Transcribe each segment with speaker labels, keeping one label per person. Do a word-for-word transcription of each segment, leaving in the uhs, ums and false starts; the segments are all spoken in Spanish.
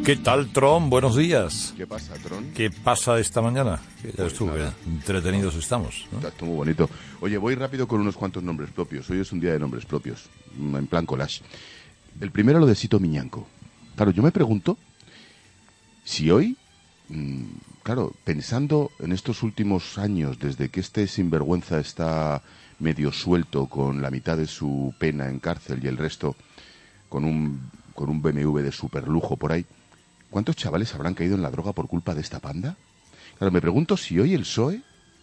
Speaker 1: ¿Qué tal, Tron? Buenos días.
Speaker 2: ¿Qué pasa, Tron?
Speaker 1: ¿Qué pasa esta mañana? Ya
Speaker 2: Pues
Speaker 1: estuve,
Speaker 2: nada.
Speaker 1: entretenidos estamos, ¿no?
Speaker 2: Está muy bonito. Oye, voy rápido con unos cuantos nombres propios. Hoy es un día de nombres propios, en plan collage. El primero, lo de Sito Miñanco. Claro, yo me pregunto si hoy, mmm, claro, pensando en estos últimos años, desde que este sinvergüenza está medio suelto con la mitad de su pena en cárcel y el resto con un, con un B M W de superlujo por ahí, ¿cuántos chavales habrán caído en la droga por culpa de esta panda? Claro, me pregunto si hoy el P S O E,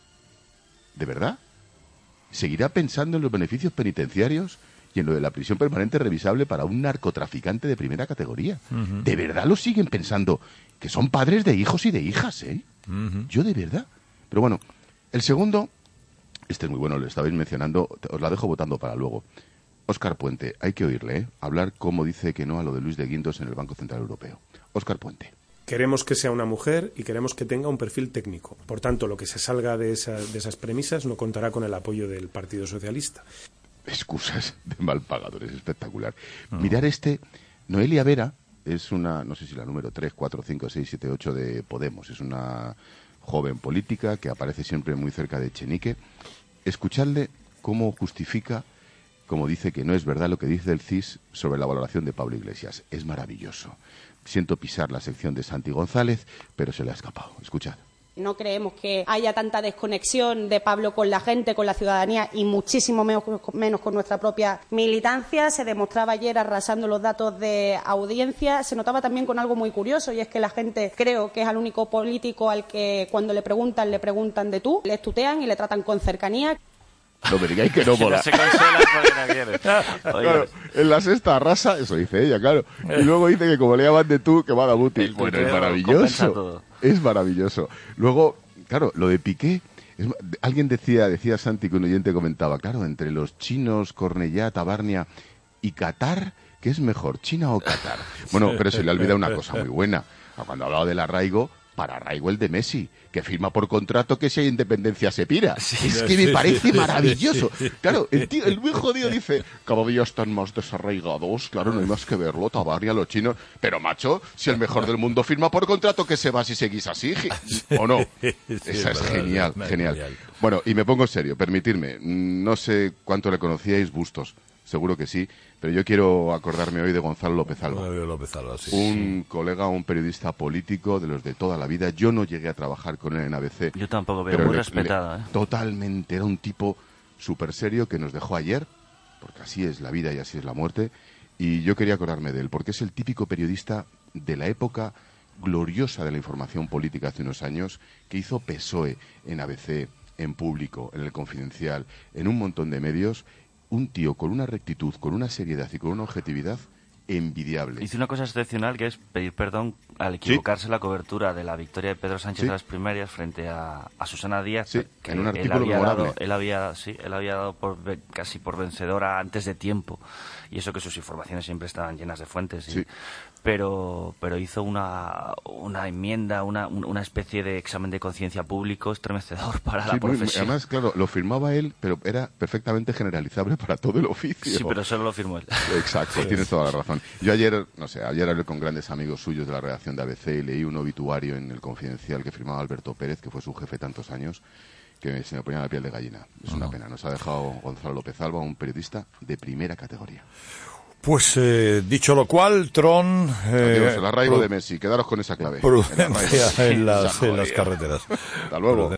Speaker 2: ¿de verdad?, seguirá pensando en los beneficios penitenciarios y en lo de la prisión permanente revisable para un narcotraficante de primera categoría. Uh-huh. ¿De verdad lo siguen pensando? Que son padres de hijos y de hijas, ¿eh? Uh-huh. Yo de verdad. Pero bueno, el segundo, este es muy bueno, lo estabais mencionando, os la dejo votando para luego. Óscar Puente, hay que oírle, ¿eh? Hablar cómo dice que no a lo de Luis de Guindos en el Banco Central Europeo. Óscar Puente.
Speaker 3: Queremos que sea una mujer y queremos que tenga un perfil técnico. Por tanto, lo que se salga de, esa, de esas premisas no contará con el apoyo del Partido Socialista.
Speaker 2: Excusas de mal pagadores, espectacular. No. Mirar este, Noelia Vera es una, no sé si la número tres, cuatro, cinco, seis, siete, ocho de Podemos. Es una joven política que aparece siempre muy cerca de Echenique. Escuchadle cómo justifica, como dice que no es verdad lo que dice el C I S sobre la valoración de Pablo Iglesias. Es maravilloso. Siento pisar la sección de Santi González, pero se le ha escapado. Escuchad.
Speaker 4: No creemos que haya tanta desconexión de Pablo con la gente, con la ciudadanía y muchísimo menos, menos con nuestra propia militancia. Se demostraba ayer arrasando los datos de audiencia. Se notaba también con algo muy curioso, y es que la gente, creo que es el único político al que cuando le preguntan, le preguntan de tú, le tutean y le tratan con cercanía.
Speaker 2: No me digáis que no mola.
Speaker 5: No se consuela porque no quiere.
Speaker 2: Claro, en la sexta arrasa, eso dice ella, claro. Y luego dice que como le llaman de tú, que va a dar útil. Bueno, es maravilloso. Es maravilloso. Luego, claro, lo de Piqué, es, alguien decía, decía Santi, que un oyente comentaba, claro, entre los chinos, Cornellá, Tabarnia y Qatar, ¿qué es mejor, China o Qatar? Bueno, pero se le ha olvidado una cosa muy buena. Cuando hablaba del arraigo, para arraigo el de Messi, que firma por contrato que si hay independencia se pira. Sí, es que me sí, parece sí, maravilloso. Sí, sí. Claro, el tío, el muy jodido dice, cada día están más desarraigados, claro, no hay más que verlo, Tabarnia, los chinos. Pero, macho, si el mejor del mundo firma por contrato, que se va si seguís así, ¿o no? Sí, esa es, es genial, verdad, genial. genial. Bueno, y me pongo serio, permitidme, no sé cuánto le conocíais, Bustos, seguro que sí, pero yo quiero acordarme hoy de Gonzalo López Alba.
Speaker 1: López Alba, sí.
Speaker 2: Un colega, un periodista político de los de toda la vida. Yo no llegué a trabajar con él en A B C.
Speaker 5: Yo tampoco, pero muy le, respetado.
Speaker 2: Le,
Speaker 5: ¿eh?
Speaker 2: Totalmente, era un tipo súper serio que nos dejó ayer, porque así es la vida y así es la muerte, y yo quería acordarme de él, porque es el típico periodista de la época gloriosa de la información política hace unos años, que hizo P S O E en A B C, en Público, en El Confidencial, en un montón de medios. Un tío con una rectitud, con una seriedad y con una objetividad envidiable.
Speaker 5: Hizo una cosa excepcional, que es pedir perdón al equivocarse en ¿Sí? la cobertura de la victoria de Pedro Sánchez ¿Sí? en las primarias frente a, a Susana Díaz,
Speaker 2: sí,
Speaker 5: que
Speaker 2: en un
Speaker 5: él
Speaker 2: artículo
Speaker 5: había
Speaker 2: memorable.
Speaker 5: dado, él había, sí, él había dado por, casi por vencedora antes de tiempo, y eso que sus informaciones siempre estaban llenas de fuentes, y,
Speaker 2: sí.
Speaker 5: pero pero hizo una una enmienda, una una especie de examen de conciencia público estremecedor para
Speaker 2: sí,
Speaker 5: la profesión.
Speaker 2: Además, claro, lo firmaba él, pero era perfectamente generalizable para todo el oficio.
Speaker 5: Sí, pero solo lo firmó él.
Speaker 2: Exacto, sí, tienes toda la razón. Yo ayer, no sé, ayer hablé con grandes amigos suyos de la redacción de A B C y leí un obituario en El Confidencial que firmaba Alberto Pérez, que fue su jefe tantos años, que se me ponía la piel de gallina. Es una uh-huh. pena. Nos ha dejado Gonzalo López Alba, un periodista de primera categoría.
Speaker 1: Pues eh, dicho lo cual, Tron...
Speaker 2: Eh, Adiós, el arraigo pro- de Messi. Quedaros con esa clave.
Speaker 1: Prudencia en, en, las, en las carreteras.
Speaker 2: Hasta luego.